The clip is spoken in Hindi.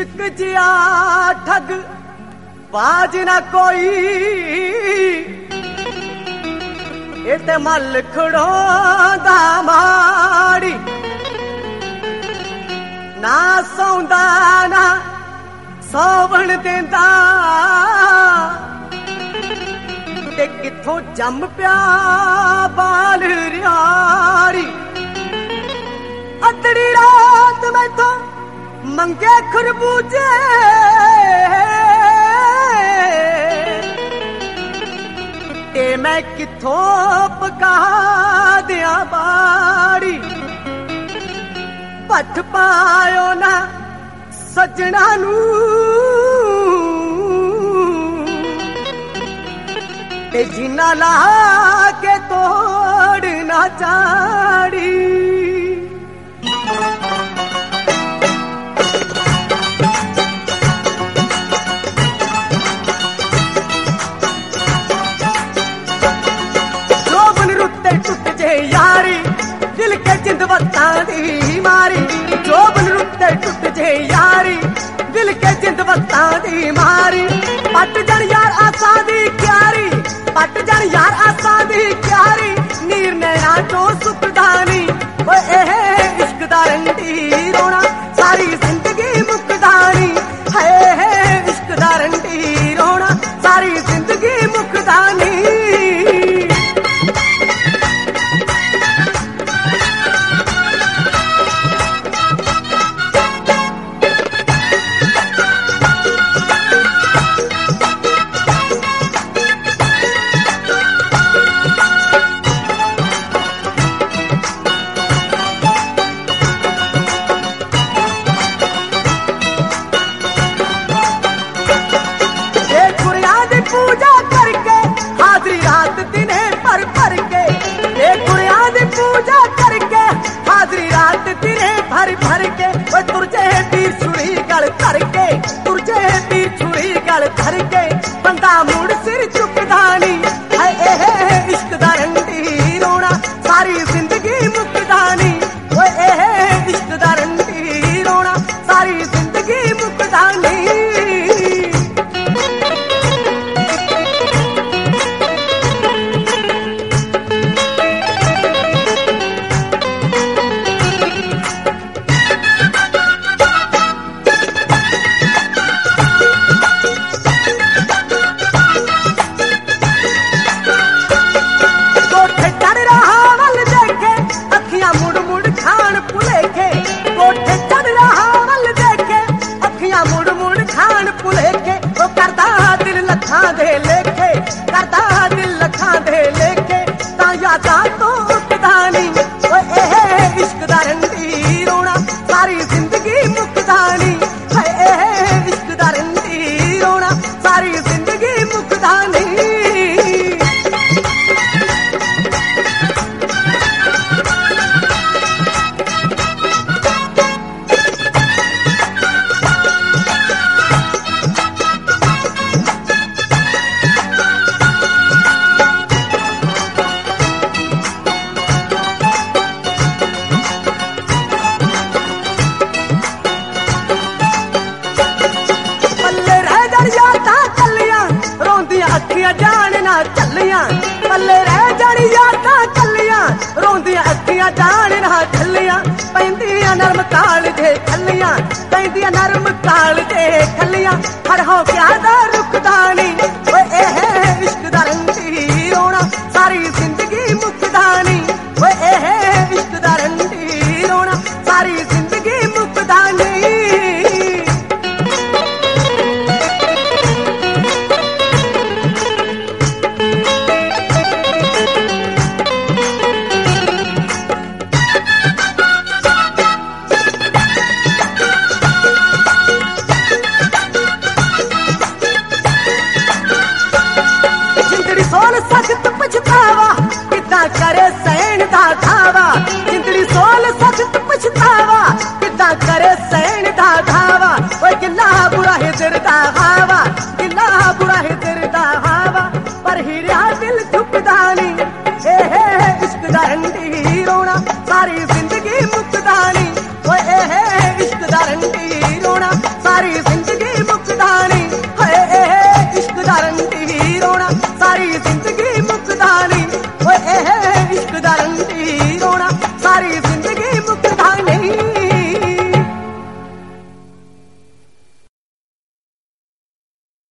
इश्क जिया ठग बाज ना कोई इते मल खड़ोंदा माड़ी ना सौंदा ना सौवण देंदा ते किथों जम प्या बाल रियाड़ी अदड़ी रात में तो मंगे खरबूजे ते मैं किथों पका दिया बाड़ी पठ पायो ना सजना नू ते जीना ला के तोड़ना चाड़ी टुट जे यारी दिल के जिंद वत्तां दी मारी जो बन रुते टुट जे यारी दिल के जिंद वत्तां दी मारी पट जन यार आसा दी क्यारी पट जन यार आसा दी क्यारी नीर नैना चो सुखदानी ओए इश्क दा रंडी रोना सारी जिंदगी मुकदानी है इश्क दा रंडी रोना सारी जिंदगी मुकदानी पूजा करके हाजरी रात दिने भर भर के ये कुड़िया दी पूजा करके हाजरी रात दिने भर भर के वो तुरजे तीर छुरी गल धर के तुरजे तीर छुरी गल धर के बंदा मुड़ सिर चुकदानी है इश्क दा रंडी रोना सारी जिंदगी मुकदानी वो इश्क दा रंडी रोना सारी जिंदगी मुकदानी दे लेखे करदा दिल लखां दे लेखे ता यादां तो उठदानी ओए इश्क दा रंडी रोना सारी जिंदगी मुकदानी है इश्क दा रंडी रोना सारी जिंदगी मुकदानी अखियां जान ना चलियां पल्ले रह जानी यादां कलियां रोंदियां अखियां जान ना चलियां पैंदियां नरम काल जे खलियां पैंदियां नरम काल जे खलियां हर हो क्या दा रुक